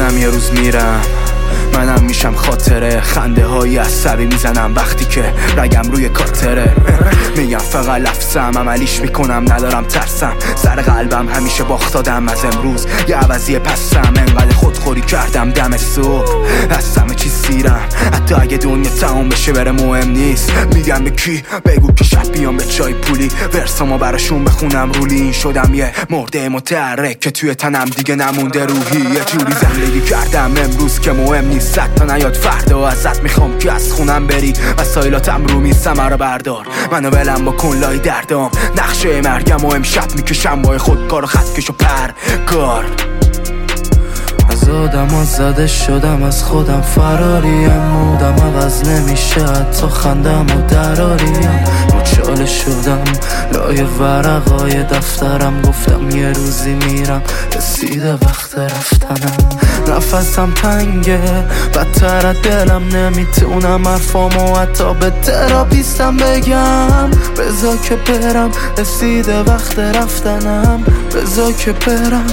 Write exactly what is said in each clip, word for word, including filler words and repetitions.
منم یه روز میرم، منم میشم خاطره. خنده های عصبی میزنم وقتی که رگم روی کاتره. میگم فقط لفظم، عملیش میکنم، ندارم ترسم. سر قلبم همیشه باخت دادم، از امروز یه عوضی پسم. انقدر خودخوری کردم دم صبح، از همه چی سیرم. حتی اگه دنیا تمام بشه بره مهم نیست. میگم به کی بگو که شب بیام به چای پولی، ورسامو براشون بخونم رولی. این شدم یه مرده متحرک که توی تنم دیگه نمونده روحی. یه جوری زندگی کردم امروز که مهم نیست. صد تا نیاد فردا ازت میخوام که از خونم بری. وسایلاتم رو میز ثمره بردار، منو ولم بکن لای دردام. نقشه مرگم و امشب میکشم با خودکار و خطکش و پرگار. از آدم ها زده شدم، از خودم فراریم. مودم عوض نمیشه، حتی خندم و دراریم. مچاله شدم لای ورقای دفترم. گفتم یه روزی میرم، رسیده وقت رفتنم. نفسم تنگه، بدتر از دلم نمیتونم حرفامو حتی به تراپیستم بگم. بذار که برم، رسیده وقت رفتنم. بذار که برم.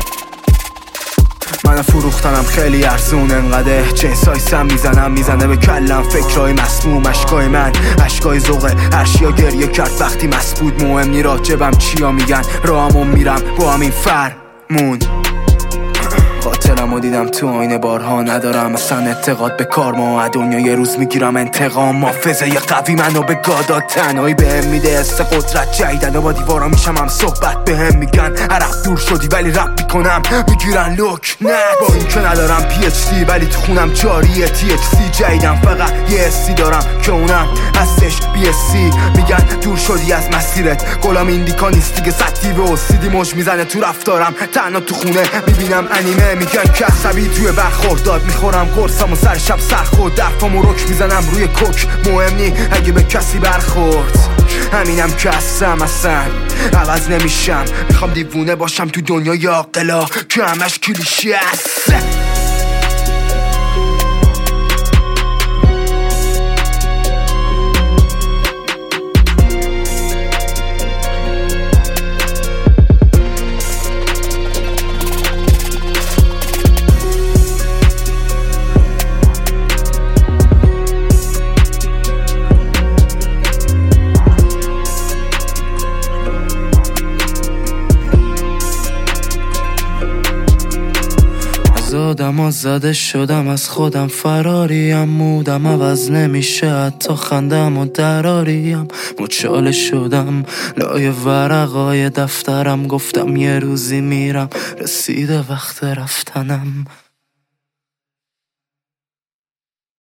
من فروختنم خیلی ارزون، انقدر جنسایسم میزنم میزنه به کلم. فکرهای مسموم، اشکای من اشکای ذوقه. هرشیا گریه کرد وقتی مسبود. مهم نی راجبم چیا میگن، راهمو میرم با همین فرمون. قاتلمو دیدم تو آینه بارها، ندارم اصلا اعتقاد به کارما. دنیا یه روز میگیرم انتقام، محافظه یه قوی منو به گادا. تنهایی بهم میده حس قدرت جدیدن و با دیوارا میشم هم صحبت. بهم میگن عرق دور شدی ولی رپ میکنم، میگیرن لوک نت. با این که ندارم پی اچ دی ولی تو خونم جاریه تی اچ سی. جدیدم فقط یه حسی دارم که اونم هستش بی اس سی. میگن دور شدی از مسیرت، غلام ایندیکا نیست دیگه. سطحی به اسیدی مش میزنه تو رفتارم. تنها تو خونه میبینم انیمه. میگن که عصبی توی برخورداد، میخورم قرصم و سر شب سرخورد. درفامو رک میزنم روی کوک، مهم نی اگه به کسی برخورد. همینم که هستم، اصلا عوض نمیشم. میخوام دیوونه باشم تو دنیای عاقلا که همش کلیشه است. از آدم ها زده شدم، از خودم فراریم. مودم عوض نمیشه، حتی خندم و دراریم. مچاله شدم لای ورقای دفترم. گفتم یه روزی میرم، رسیده وقت رفتنم.